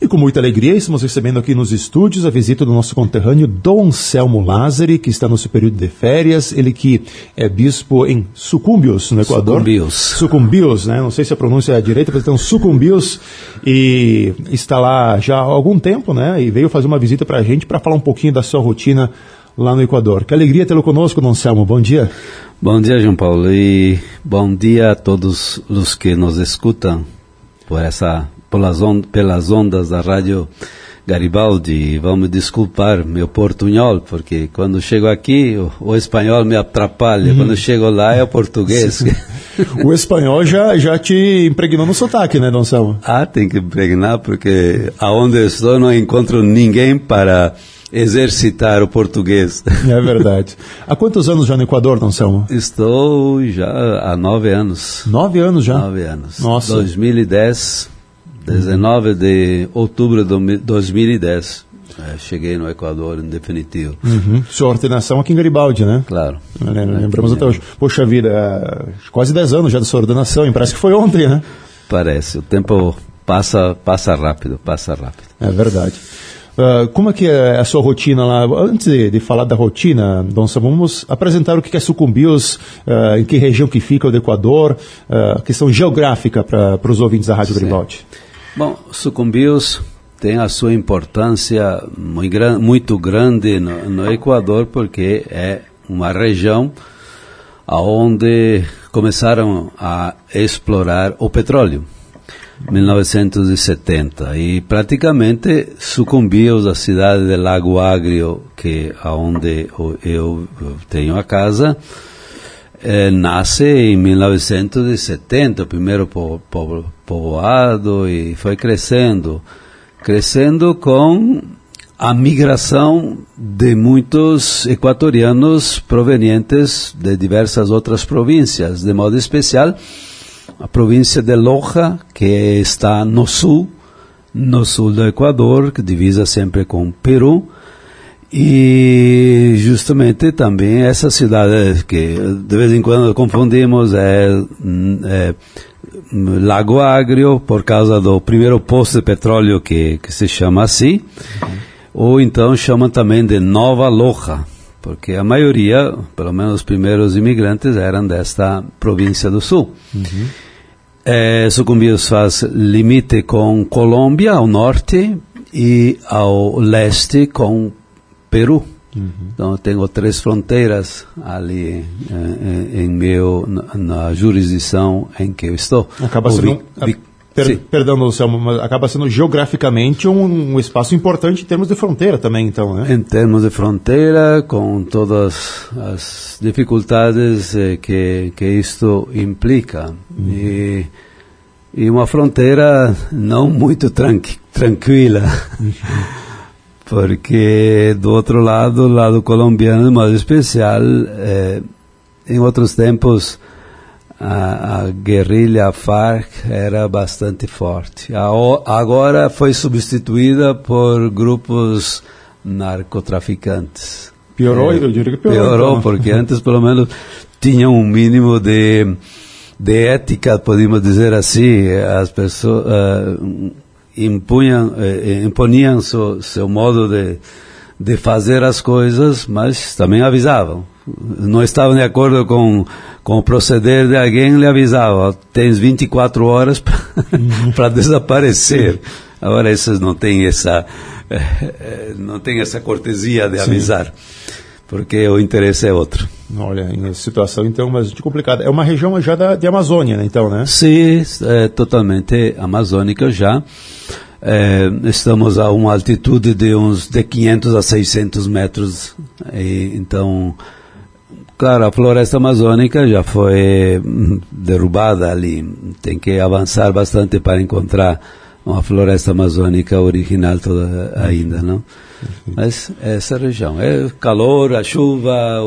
com muita alegria, estamos recebendo aqui nos estúdios a visita do nosso conterrâneo Dom Anselmo Lázari, que está no seu período de férias, ele que é bispo em Sucumbios, no Equador. Sucumbios, né? Não sei se a pronúncia é direita, mas então Sucumbios, e está lá já há algum tempo, né? E veio fazer uma visita para a gente para falar um pouquinho da sua rotina lá no Equador. Que alegria tê-lo conosco, Dom Anselmo. Bom dia. Bom dia, João Paulo, e bom dia a todos os que nos escutam pelas ondas da Rádio Garibaldi. Vamos desculpar meu portunhol, porque quando chego aqui o espanhol me atrapalha, quando chego lá é o português. O espanhol já te impregnou no sotaque, né, Dom Anselmo? Tem que impregnar, porque aonde estou não encontro ninguém para exercitar o português. É verdade. Há quantos anos já no Equador, Dom Anselmo? Estou já há 9 anos. 9 anos já? 9 anos. Nossa. 2010, 19 de outubro de 2010. Cheguei no Equador em definitivo. Sua ordenação aqui em Garibaldi, né? Claro. Lembramos até hoje. Poxa vida, quase 10 anos já da sua ordenação, e parece que foi ontem, né? Parece, o tempo passa rápido. É verdade. Como é que é a sua rotina lá? Antes de falar da rotina, Dom Anselmo, vamos apresentar o que é Sucumbios, em que região que fica do Equador, a questão geográfica para os ouvintes da Rádio Garibaldi. Bom, Sucumbios tem a sua importância muito grande no Equador, porque é uma região onde começaram a explorar o petróleo. 1970, e praticamente Sucumbios, a cidade de Lago Agrio, que é onde eu tenho a casa, nasce em 1970, o primeiro povoado, e foi crescendo com a migração de muitos equatorianos provenientes de diversas outras províncias, de modo especial a província de Loja, que está no sul do Equador, que divisa sempre com Peru, e justamente também essa cidade que de vez em quando confundimos é Lago Agrio, por causa do primeiro poço de petróleo que se chama assim, ou então chamam também de Nova Loja, porque a maioria, pelo menos os primeiros imigrantes, eram desta província do sul. Sucumbios faz limite com Colômbia ao norte e ao leste com Peru. Então eu tenho 3 fronteiras ali na jurisdição em que eu estou. Acaba sendo Perdão, Anselmo, mas acaba sendo geograficamente um espaço importante em termos de fronteira também, então, né? Em termos de fronteira, com todas as dificuldades que isto implica. E uma fronteira não muito tranquila, porque do outro lado colombiano, de modo especial, em outros tempos, a guerrilha FARC era bastante forte. Agora foi substituída por grupos narcotraficantes. Piorou, eu diria que piorou. Então. Porque antes, pelo menos, tinha um mínimo de ética, podemos dizer assim. As pessoas imponiam seu modo de fazer as coisas, mas também avisavam. Não estavam de acordo com o proceder de alguém, lhe avisava, tens 24 horas para desaparecer. Agora esses não têm essa cortesia de avisar, porque o interesse é outro. Olha, em situação então bastante complicada. É uma região já de Amazônia, né, então, né? Sim, é totalmente amazônica já. Estamos a uma altitude de 500 a 600 metros, então, claro, a floresta amazônica já foi derrubada ali, tem que avançar bastante para encontrar uma floresta amazônica original toda ainda, não? Mas essa região, calor, a chuva,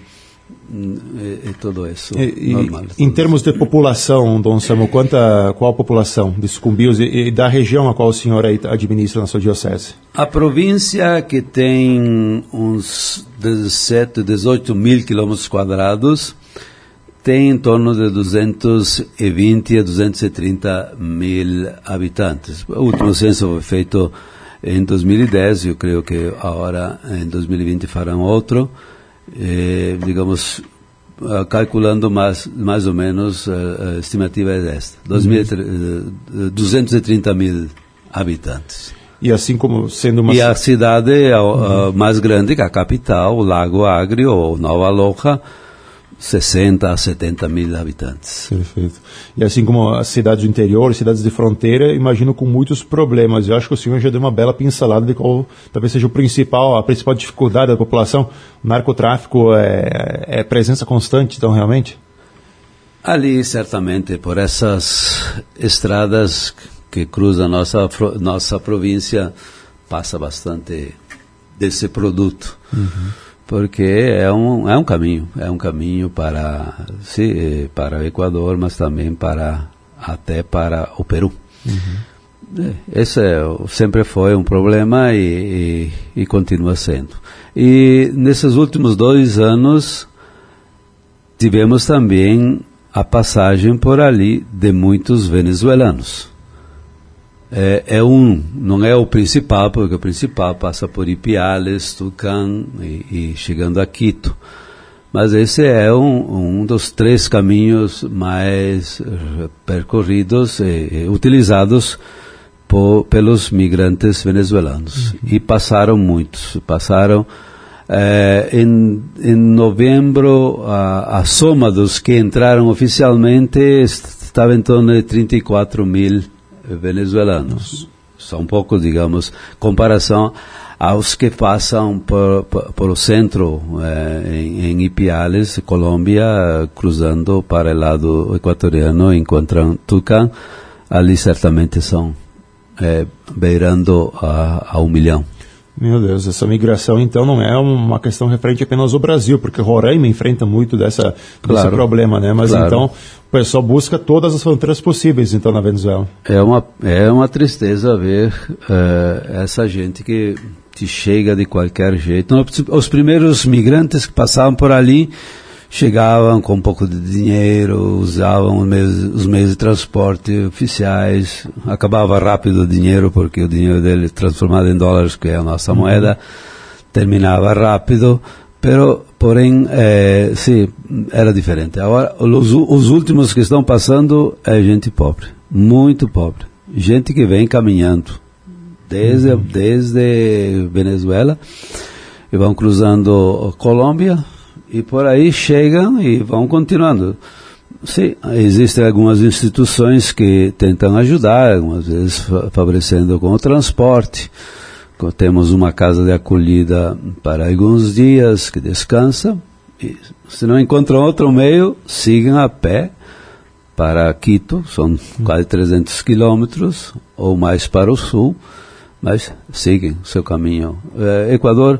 e tudo isso. Normal, em termos de população, Dom Anselmo, qual a população de Sucumbios e da região a qual o senhor administra na sua diocese? A província, que tem uns 17, 18 mil quilômetros quadrados, tem em torno de 220 a 230 mil habitantes. O último censo foi feito em 2010, eu creio que agora em 2020 farão outro, digamos, calculando mais ou menos, a estimativa é esta, 230 mil habitantes. E assim como sendo uma... E a cidade mais grande que a capital, o Lago Agrio, ou Nova Loja, 60 a 70 mil habitantes. Perfeito. E assim como as cidades do interior, cidades de fronteira, imagino com muitos problemas. Eu acho que o senhor já deu uma bela pincelada de qual talvez seja a principal dificuldade da população. O narcotráfico é presença constante, então, realmente? Ali, certamente, por essas estradas que cruzam nossa província, passa bastante desse produto. Porque é um caminho para o Equador, mas também até para o Peru. Esse sempre foi um problema e continua sendo. E nesses últimos 2 anos tivemos também a passagem por ali de muitos venezuelanos. Não é o principal, porque o principal passa por Ipiales, Tucán e chegando a Quito. Mas esse é um dos 3 caminhos mais percorridos e utilizados pelos migrantes venezuelanos. E passaram muitos. Em novembro, a soma dos que entraram oficialmente estava em torno de 34 mil venezuelanos. São poucos, digamos, comparação aos que passam por o centro, em Ipiales, Colômbia, cruzando para o lado equatoriano, encontram Tucán. Ali certamente são beirando a 1 milhão. Meu Deus, essa migração então não é uma questão referente apenas ao Brasil, porque Roraima enfrenta muito desse problema, né? Mas então o pessoal busca todas as fronteiras possíveis então na Venezuela. É uma tristeza ver essa gente que chega de qualquer jeito. Os primeiros migrantes que passavam por ali chegavam com um pouco de dinheiro, usavam os meios de transporte oficiais, acabava rápido o dinheiro, porque o dinheiro dele, transformado em dólares, que é a nossa moeda, terminava rápido, porém, sim, era diferente. Agora, os últimos que estão passando é gente pobre, muito pobre, gente que vem caminhando desde Venezuela e vão cruzando Colômbia, e por aí chegam e vão continuando. Sim, existem algumas instituições que tentam ajudar, algumas vezes favorecendo com o transporte. Temos uma casa de acolhida para alguns dias que descansa. E, se não encontram outro meio, sigam a pé para Quito, são quase 300 quilômetros, ou mais para o sul, mas seguem seu caminho. Equador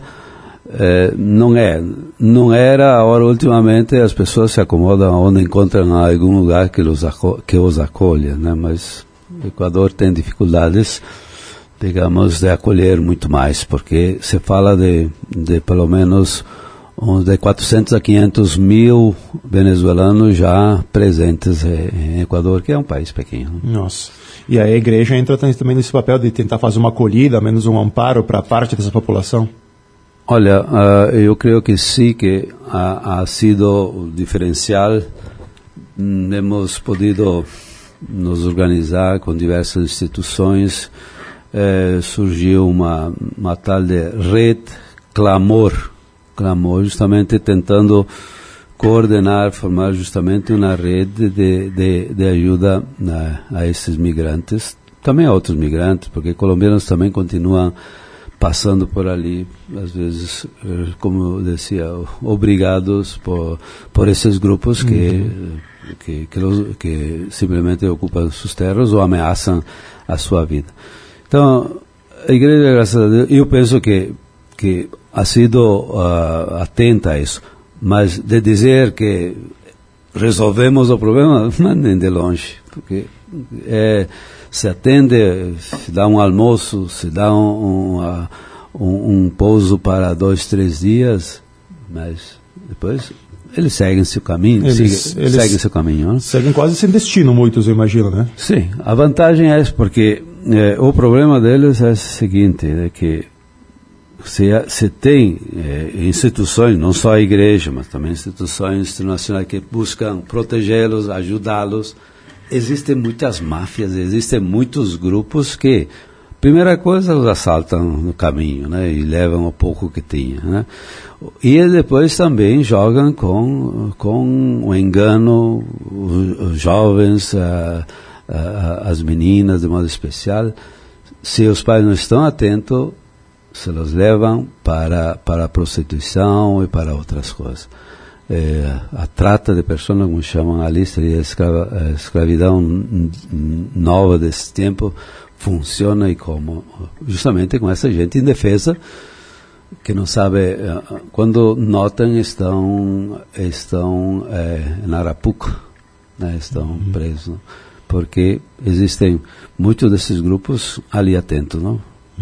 não era, agora ultimamente as pessoas se acomodam onde encontram algum lugar que os acolha, né? Mas o Equador tem dificuldades, digamos, de acolher muito mais, porque se fala de pelo menos de 400 a 500 mil venezuelanos já presentes em Equador, que é um país pequeno. Nossa. E a igreja entra também nesse papel de tentar fazer uma acolhida, menos um amparo para parte dessa população? Olha, eu creio que sim, que ha sido diferencial. Hemos podido nos organizar com diversas instituições. Surgiu uma tal de rede Clamor, justamente tentando coordenar, formar justamente uma rede de ajuda a esses migrantes, também a outros migrantes, porque colombianos também continuam passando por ali, às vezes, como eu dizia, obrigados por esses grupos que simplesmente ocupam seus terras ou ameaçam a sua vida. Então, a igreja, graças a Deus, eu penso que ha sido atenta a isso, mas de dizer que resolvemos o problema, nem de longe, porque se atende, se dá um almoço, se dá um pouso para 2, 3 dias, mas depois eles seguem seu caminho, seguem seu caminho, né? Seguem quase sem destino, muitos, eu imagino, né? Sim, a vantagem é porque o problema deles é o seguinte, é que se tem instituições, não só a igreja, mas também instituições internacionais que buscam protegê-los, ajudá-los, existem muitas máfias, existem muitos grupos que, primeira coisa, os assaltam no caminho, né, e levam o pouco que tinha, né, e depois também jogam com o engano os jovens, as meninas de modo especial. Se os pais não estão atentos, se los levam para a prostituição e para outras coisas. A trata de pessoas, como chamam ali, seria a escravidão nova desse tempo, funciona e como justamente com essa gente indefesa que não sabe, quando notam estão em Arapuca, né, estão presos, não? Porque existem muitos desses grupos ali atentos, não?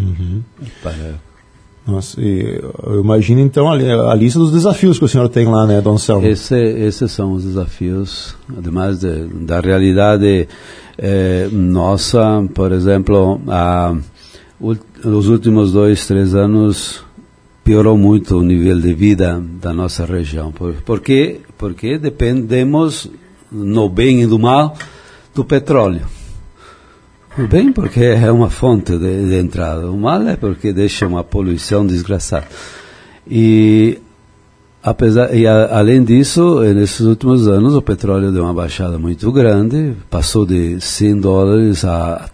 Nossa, eu imagino então a lista dos desafios que o senhor tem lá, né, Dom Anselmo? Esses são os desafios, ademais da realidade nossa. Por exemplo, nos últimos 2-3 anos piorou muito o nível de vida da nossa região. Por quê? Porque dependemos, no bem e do mal, do petróleo. O bem porque é uma fonte de entrada, o mal é porque deixa uma poluição desgraçada. Além disso, nesses últimos anos, o petróleo deu uma baixada muito grande, passou de $100 a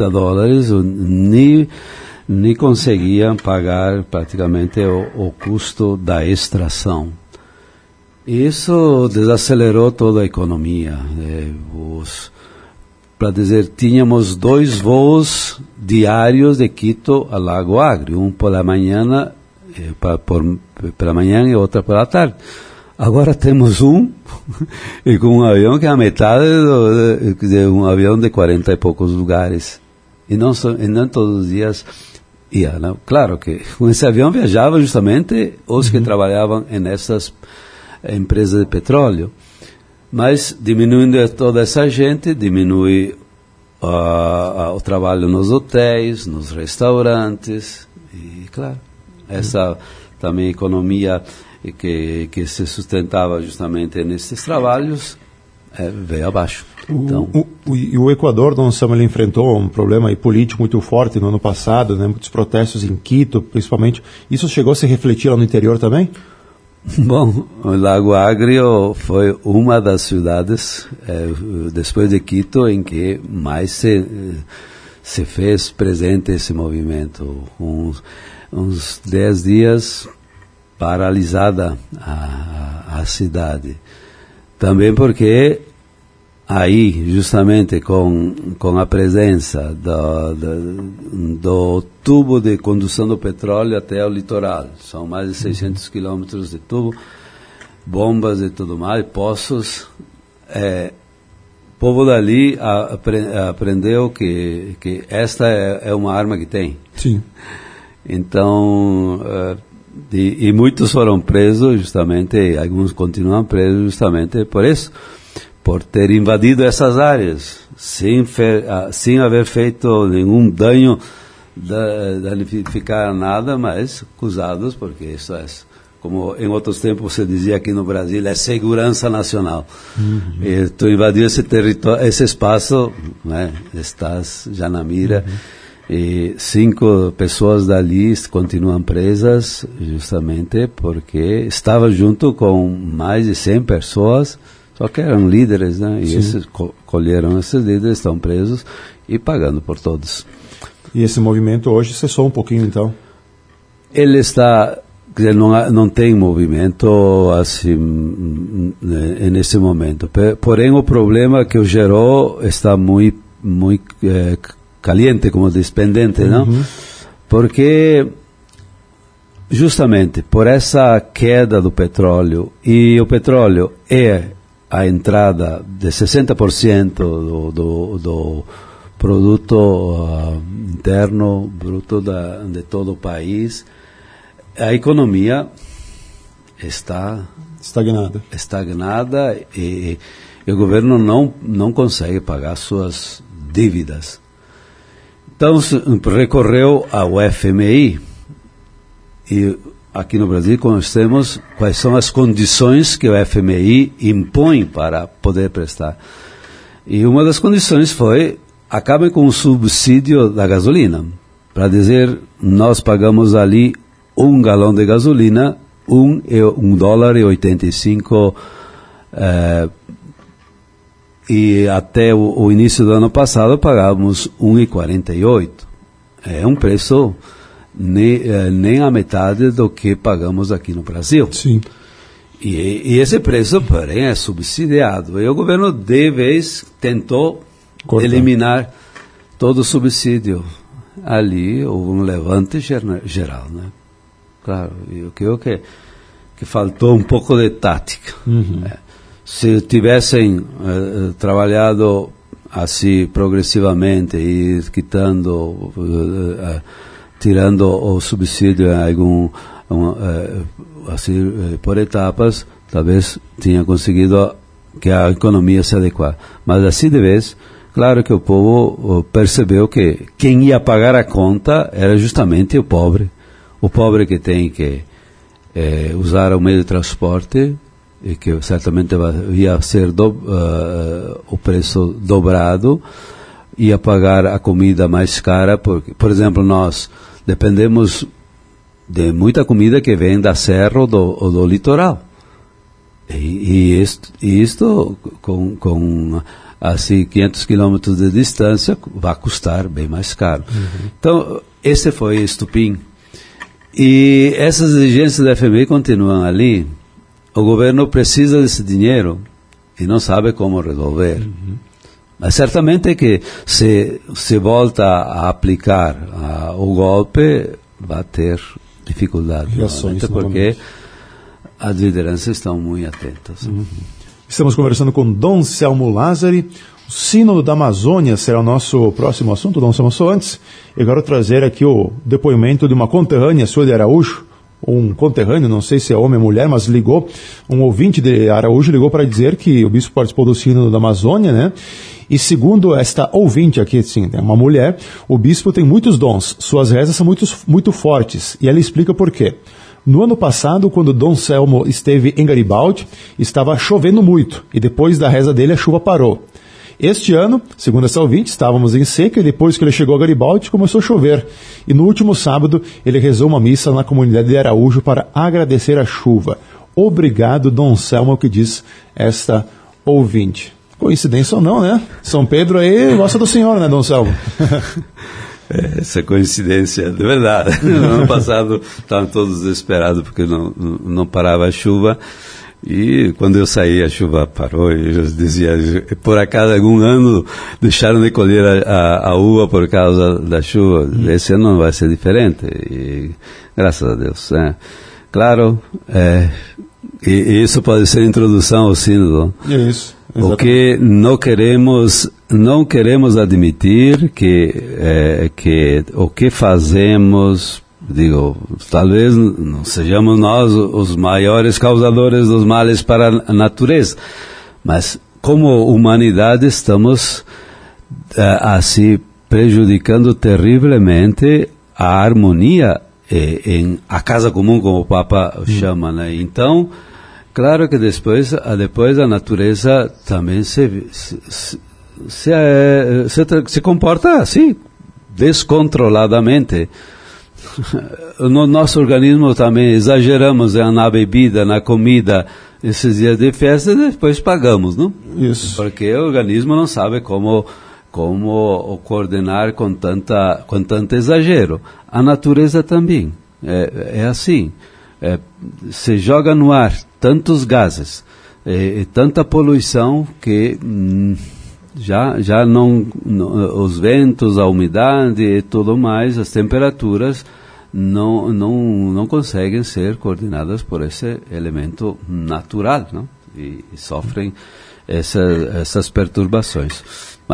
$30, nem conseguiam pagar praticamente o custo da extração. Isso desacelerou toda a economia. Para dizer, tínhamos 2 voos diários de Quito a Lago Agrio, um pela manhã, pela manhã e outro pela tarde. Agora temos e com um avião que é a metade de um avião de 40 e poucos lugares. E não todos os dias ia, não? Claro que com esse avião viajavam justamente os que trabalhavam nessas empresas de petróleo. Mas diminuindo toda essa gente, diminui o trabalho nos hotéis, nos restaurantes, e claro, essa também economia que se sustentava justamente nesses trabalhos veio abaixo. Então, o Equador, Dom Anselmo, ele enfrentou um problema político muito forte no ano passado, né, muitos protestos em Quito, principalmente. Isso chegou a se refletir lá no interior também? Bom, o Lago Agrio foi uma das cidades, depois de Quito, em que mais se fez presente esse movimento. Uns 10 dias paralisada a cidade. Também porque aí, justamente com a presença do tubo de condução do petróleo até o litoral, são mais de 600 quilômetros de tubo, bombas e tudo mais, poços, o povo dali aprendeu que esta é uma arma que tem. Sim. Então, e muitos foram presos justamente, alguns continuam presos justamente por isso, por ter invadido essas áreas, sem haver feito nenhum dano, danificar nada, mas acusados, porque isso é, como em outros tempos se dizia aqui no Brasil, é segurança nacional. E tu invadiu esse território, esse espaço, né, estás já na mira, e 5 pessoas dali continuam presas, justamente porque estavam junto com mais de 100 pessoas, só que eram líderes, né? E esses colheram esses líderes, estão presos e pagando por todos. E esse movimento hoje cessou um pouquinho, então? Ele está, não tem movimento assim nesse momento. Porém, o problema que o gerou está muito caliente, como diz, pendente, não? Porque justamente por essa queda do petróleo, e o petróleo é a entrada de 60% do produto interno bruto de todo o país, a economia está estagnada e o governo não consegue pagar suas dívidas. Então recorreu ao FMI e aqui no Brasil conhecemos quais são as condições que o FMI impõe para poder prestar. E uma das condições foi: acabem com o subsídio da gasolina. Para dizer, nós pagamos ali um galão de gasolina, $1,85 e até o início do ano passado pagávamos 1,48. É um preço nem a metade do que pagamos aqui no Brasil. Sim. E esse preço, porém, é subsidiado. E o governo, de vez, tentou eliminar todo o subsídio. Ali houve um levante geral, né? Claro, eu creio que faltou um pouco de tática. Se tivessem trabalhado assim progressivamente e tirando o subsídio assim por etapas, talvez tinha conseguido que a economia se adequar. Mas assim de vez, claro que o povo percebeu que quem ia pagar a conta era justamente o pobre que tem que usar o meio de transporte e que certamente ia ser o preço dobrado, ia pagar a comida mais cara, porque, por exemplo, nós dependemos de muita comida que vem da serra ou do litoral. E isto com assim 500 quilômetros de distância vai custar bem mais caro. Então, esse foi o estupim. E essas exigências da FMI continuam ali. O governo precisa desse dinheiro e não sabe como resolver. Mas certamente que se volta a aplicar o golpe, vai ter dificuldade. Porque as lideranças estão muito atentas. Estamos conversando com Dom Selmo Lázari. O Sínodo da Amazônia será o nosso próximo assunto, Dom Selmo. Só antes, eu quero trazer aqui o depoimento de uma conterrânea sua de Araújo, um conterrâneo, não sei se é homem ou mulher, mas ligou, um ouvinte de Araújo ligou para dizer que o bispo participou do Sínodo da Amazônia, né? E segundo esta ouvinte aqui, sim, é uma mulher, o bispo tem muitos dons, suas rezas são muito fortes, e ela explica por quê. No ano passado, quando Dom Selmo esteve em Garibaldi, estava chovendo muito, e depois da reza dele a chuva parou. Este ano, segundo essa ouvinte, estávamos em seca e depois que ele chegou a Garibaldi começou a chover. E no último sábado ele rezou uma missa na comunidade de Araújo para agradecer a chuva. Obrigado, Dom Selmo, que diz esta ouvinte. Coincidência ou não, né? São Pedro aí gosta do senhor, né, Dom Selmo? Essa coincidência, de verdade. No ano passado estavam todos desesperados porque não parava a chuva. E quando eu saí, a chuva parou e eu dizia, por acaso, algum ano deixaram de colher a uva por causa da chuva. Esse ano não vai ser diferente. E, graças a Deus. Claro, e isso pode ser introdução ao sínodo. É isso. O que não queremos admitir que o que fazemos, digo, talvez não sejamos nós os maiores causadores dos males para a natureza, mas como humanidade estamos assim prejudicando terrivelmente a harmonia em a casa comum, como o Papa chama, né? Então, claro que depois a natureza também se comporta assim, descontroladamente. No nosso organismo também exageramos na bebida, na comida, esses dias de festa, e depois pagamos, não? Isso. Porque o organismo não sabe como coordenar com tanto exagero. A natureza também é assim. Se joga no ar tantos gases, tanta poluição que já não os ventos, a umidade e tudo mais, as temperaturas não conseguem ser coordenadas por esse elemento natural, não? E sofrem essas perturbações. Mas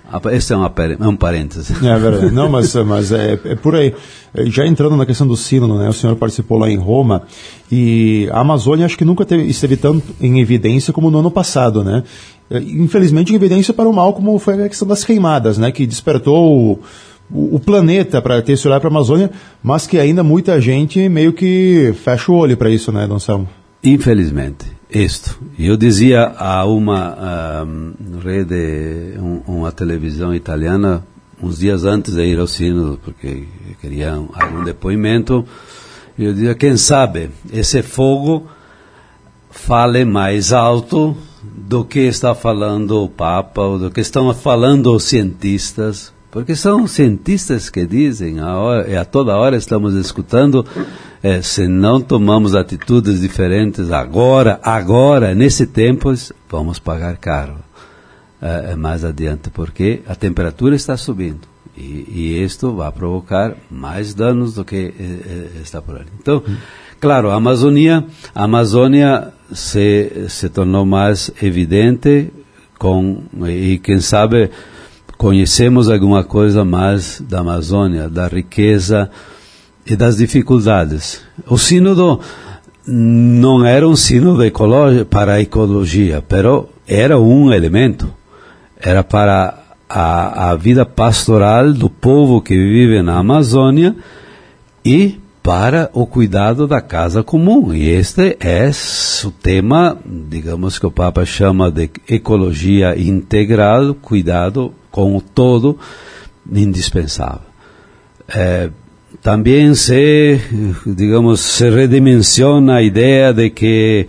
Esse é um parêntese. É verdade. Não, mas é por aí. Já entrando na questão do sínodo, né? O senhor participou lá em Roma e a Amazônia acho que nunca esteve tanto em evidência como no ano passado, né? Infelizmente em evidência para o mal, como foi a questão das queimadas, né? Que despertou o planeta para ter esse olhar para a Amazônia, mas que ainda muita gente meio que fecha o olho para isso, né, Dom Anselmo? Infelizmente. Eu dizia a uma rede, uma televisão italiana, uns dias antes de ir ao sínodo, porque queriam algum depoimento, eu dizia, quem sabe, esse fogo fale mais alto do que está falando o Papa, ou do que estão falando os cientistas, porque são cientistas que dizem, a toda hora estamos escutando, se não tomamos atitudes diferentes agora, nesse tempo, vamos pagar caro mais adiante, porque a temperatura está subindo e isto vai provocar mais danos do que está por ali. Então, claro, a Amazônia se tornou mais evidente e quem sabe conhecemos alguma coisa mais da Amazônia, da riqueza e das dificuldades. O sínodo não era um sínodo para a ecologia, mas era um elemento. Era para a vida pastoral do povo que vive na Amazônia e para o cuidado da casa comum. E este é o tema, digamos que o Papa chama de ecologia integral, cuidado com o todo, indispensável. Também se redimensiona a ideia de que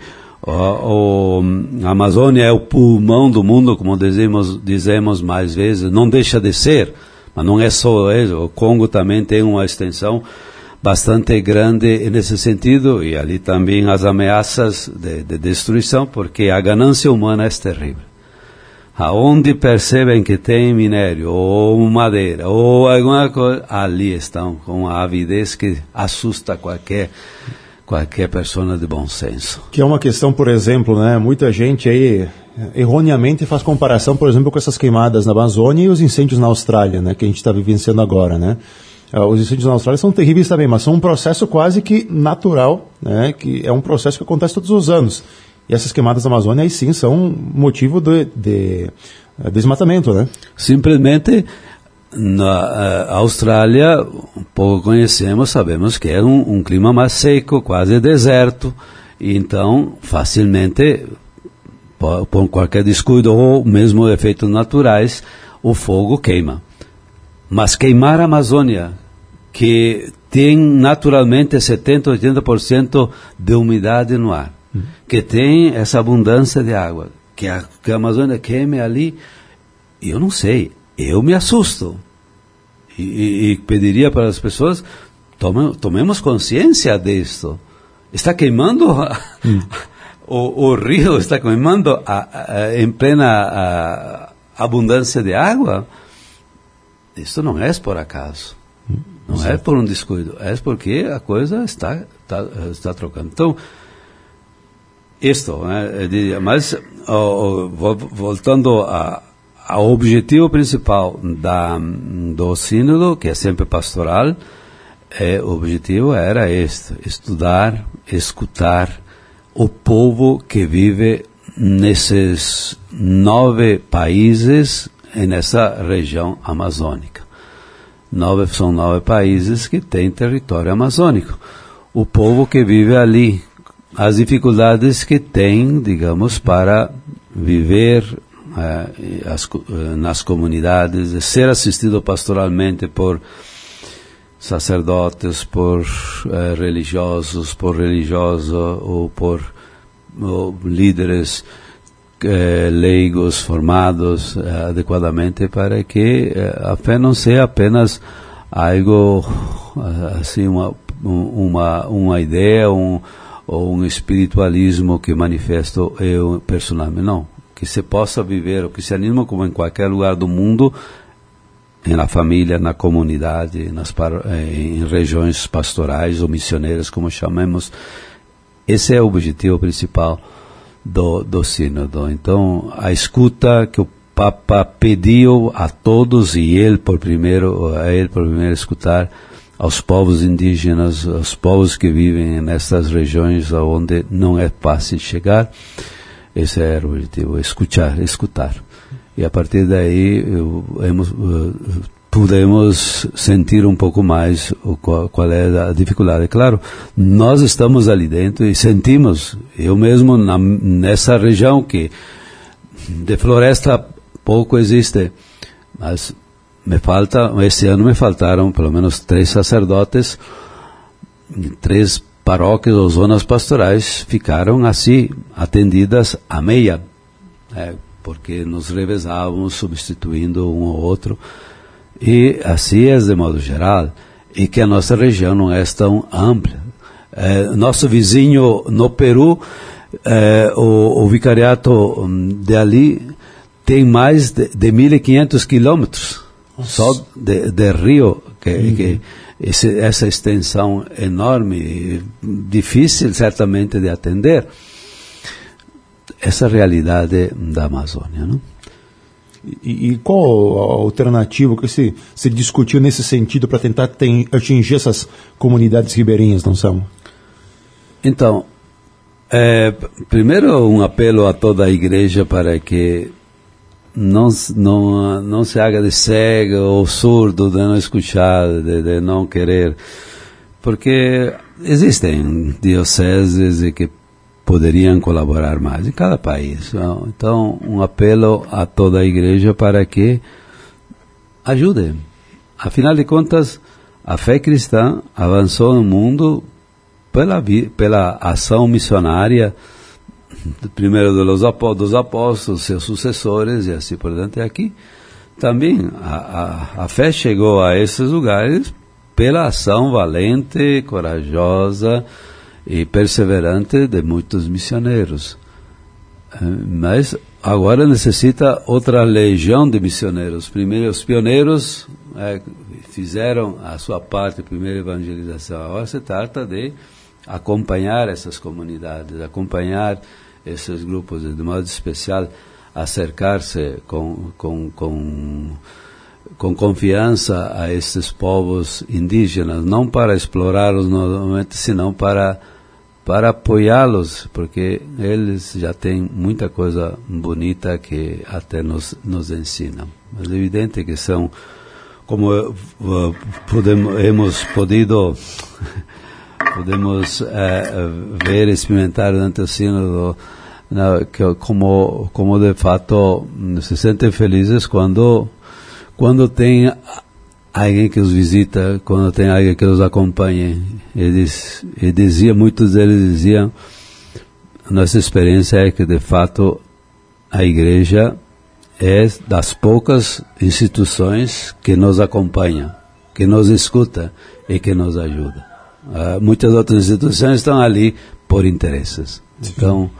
a Amazônia é o pulmão do mundo, como dizemos mais vezes, não deixa de ser, mas não é só isso. O Congo também tem uma extensão bastante grande nesse sentido, e ali também as ameaças de destruição, porque a ganância humana é terrível. Aonde percebem que tem minério, ou madeira, ou alguma coisa, ali estão com a avidez que assusta qualquer pessoa de bom senso. Que é uma questão, por exemplo, né? Muita gente aí erroneamente faz comparação, por exemplo, com essas queimadas na Amazônia e os incêndios na Austrália, né? Que a gente está vivenciando agora, né? Os incêndios na Austrália são terríveis também, mas são um processo quase que natural, né? Que é um processo que acontece todos os anos. E essas queimadas da Amazônia, aí sim, são motivo de desmatamento, né? Simplesmente, na Austrália, pouco conhecemos, sabemos que é um clima mais seco, quase deserto, e então, facilmente, por qualquer descuido ou mesmo efeitos naturais, o fogo queima. Mas queimar a Amazônia, que tem naturalmente 70%, 80% de umidade no ar, que tem essa abundância de água, que a Amazônia queime ali, eu não sei, eu me assusto. E pediria para as pessoas, tomemos consciência disto. Está queimando o rio, está queimando em plena abundância de água. Isso não é por acaso, não é por um descuido, é porque a coisa está trocando. Então, mas voltando ao objetivo principal do sínodo, que é sempre pastoral, o objetivo era estudar, escutar o povo que vive nesses 9 países nessa região amazônica. São 9 países que têm território amazônico. O povo que vive ali, as dificuldades que tem, digamos, para viver nas comunidades, ser assistido pastoralmente por sacerdotes, por religiosos, ou por líderes leigos formados adequadamente, para que a fé não seja apenas algo assim, uma ideia ou um espiritualismo que manifesto eu personalmente, não, que se possa viver o cristianismo como em qualquer lugar do mundo, na família, na comunidade, em regiões pastorais ou missioneiras, como chamamos. Esse é o objetivo principal do sínodo. Então, a escuta, que o Papa pediu a todos, e ele por primeiro escutar, aos povos indígenas, aos povos que vivem nessas regiões onde não é fácil chegar. Esse era o objetivo, escutar. E a partir daí podemos sentir um pouco mais qual é a dificuldade. Claro, nós estamos ali dentro e sentimos, eu mesmo nessa região que de floresta pouco existe, mas esse ano me faltaram pelo menos 3 sacerdotes, 3 paróquias ou zonas pastorais ficaram assim, atendidas a meia, porque nos revezávamos, substituindo um ou outro, e assim é de modo geral, e que a nossa região não é tão ampla. Nosso vizinho no Peru, o vicariato de ali tem mais de 1.500 quilômetros, só de rio, que essa extensão enorme, difícil certamente de atender, essa realidade da Amazônia, não? E qual a alternativa que se discutiu nesse sentido para tentar atingir essas comunidades ribeirinhas, não são? Então, primeiro um apelo a toda a igreja para que não se haga de cego ou surdo, de não escuchar, de não querer, porque existem dioceses que poderiam colaborar mais em cada país. Então, um apelo a toda a igreja para que ajude. Afinal de contas, a fé cristã avançou no mundo pela ação missionária, primeiro dos apóstolos, seus sucessores e assim por diante. Aqui também a fé chegou a esses lugares pela ação valente, corajosa e perseverante de muitos missioneiros. Mas agora necessita outra legião de missioneiros. Primeiro os pioneiros fizeram a sua parte, primeira evangelização. Agora se trata de acompanhar essas comunidades, acompanhar esses grupos, de modo especial, acercar-se com confiança a esses povos indígenas, não para explorá-los novamente, senão para apoiá-los, porque eles já têm muita coisa bonita que até nos ensinam. Mas é evidente que são, como hemos podido ver, experimentar durante o sínodo, como de fato se sentem felizes quando tem alguém que os visita, quando tem alguém que os acompanha. Muitos deles diziam, nossa experiência é que de fato a igreja é das poucas instituições que nos acompanha, que nos escuta e que nos ajuda. Muitas outras instituições estão ali por interesses. Sim. Então,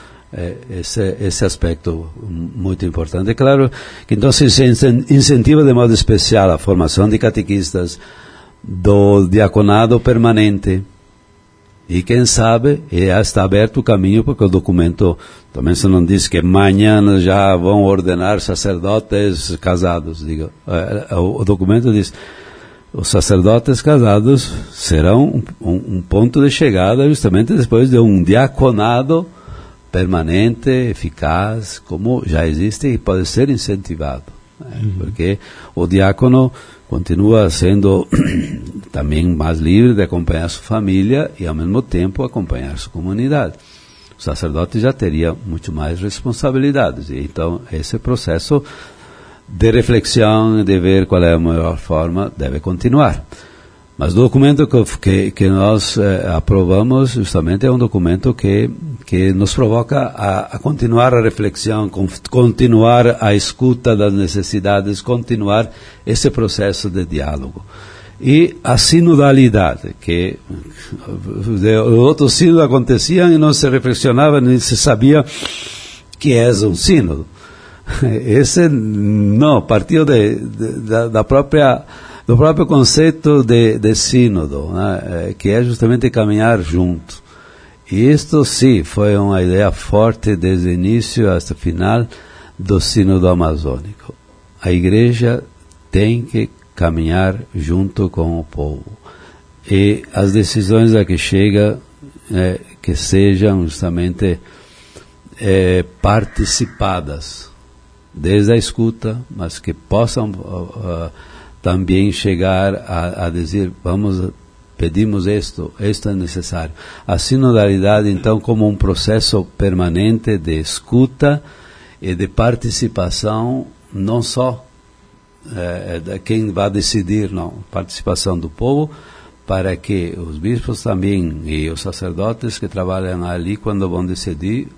esse aspecto muito importante. É claro que então se incentiva de modo especial a formação de catequistas, do diaconado permanente, e quem sabe já está aberto o caminho, porque o documento também se não diz que amanhã já vão ordenar sacerdotes casados. O documento diz: os sacerdotes casados serão um ponto de chegada justamente depois de um diaconado permanente, eficaz, como já existe e pode ser incentivado. Porque o diácono continua sendo também mais livre de acompanhar sua família e, ao mesmo tempo, acompanhar sua comunidade. O sacerdote já teria muito mais responsabilidades. E, então, esse processo de reflexão, de ver qual é a melhor forma, deve continuar. Mas o documento que nós aprovamos justamente é um documento que nos provoca a continuar a reflexão, continuar a escuta das necessidades, continuar esse processo de diálogo. E a sinodalidade, que outros sínodos aconteciam e não se reflexionava, nem se sabia que é um sínodo. Esse não, partiu do próprio conceito de sínodo, né, que é justamente caminhar junto. E isto sim foi uma ideia forte desde o início até o final do Sínodo Amazônico. A igreja tem que caminhar junto com o povo. E as decisões a que chega, que sejam justamente participadas, desde a escuta, mas que possam também chegar a dizer, pedimos isto é necessário. A sinodalidade, então, como um processo permanente de escuta e de participação, não só de quem vai decidir, não, participação do povo, para que os bispos também e os sacerdotes que trabalham ali, quando vão decidir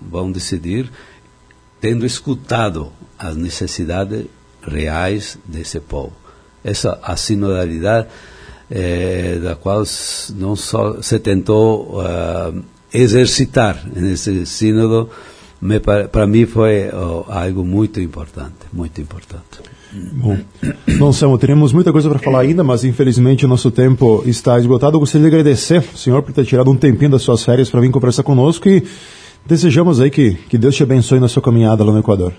tendo escutado as necessidades reais desse povo. Essa a sinodalidade da qual não só se tentou exercitar nesse sínodo, para mim foi algo muito importante, muito importante. Bom, Selmo, teremos muita coisa para falar ainda, mas infelizmente o nosso tempo está esgotado. Eu gostaria de agradecer o senhor por ter tirado um tempinho das suas férias para vir conversar conosco e desejamos aí que Deus te abençoe na sua caminhada lá no Equador.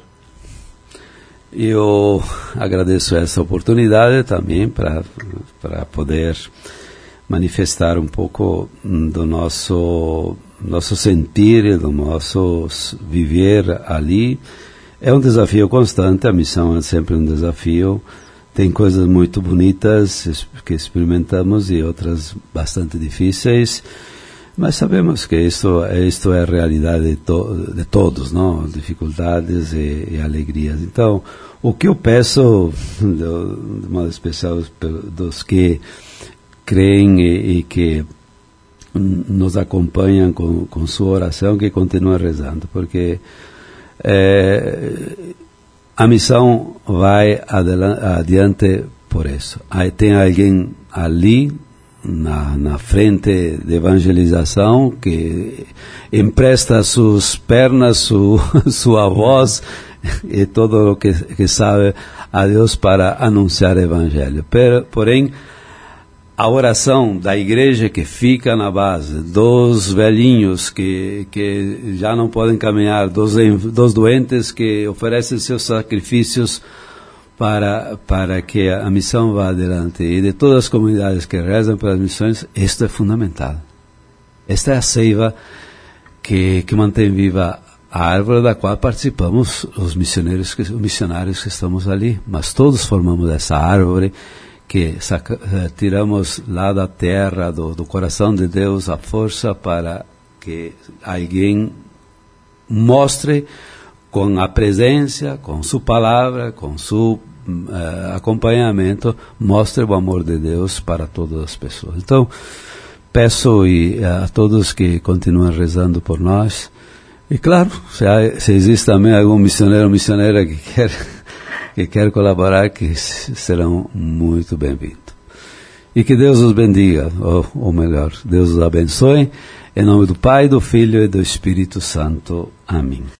Eu agradeço essa oportunidade também para poder manifestar um pouco do nosso sentir, do nosso viver ali. É um desafio constante, a missão é sempre um desafio. Tem coisas muito bonitas que experimentamos e outras bastante difíceis, mas sabemos que isto é a realidade de todos, não? Dificuldades e alegrias. Então, o que eu peço, de modo especial, dos que creem e que nos acompanham com sua oração, que continuem rezando, porque a missão vai adiante por isso. Aí tem alguém ali na frente de evangelização que empresta suas pernas, sua voz e todo o que sabe a Deus para anunciar o evangelho. Porém, a oração da igreja que fica na base, dos velhinhos que já não podem caminhar, dos doentes que oferecem seus sacrifícios para que a missão vá adiante, e de todas as comunidades que rezam pelas missões, isto é fundamental. Esta é a seiva que mantém viva a árvore da qual participamos os missionários que estamos ali, mas todos formamos essa árvore que tiramos lá da terra, do coração de Deus, a força para que alguém mostre com a presença, com sua palavra, com seu acompanhamento, mostre o amor de Deus para todas as pessoas. Então, peço a todos que continuem rezando por nós. E claro, se existe também algum missionário ou missionária que quer colaborar, que serão muito bem-vindos. E que Deus os bendiga, ou melhor, Deus os abençoe, em nome do Pai, do Filho e do Espírito Santo. Amém.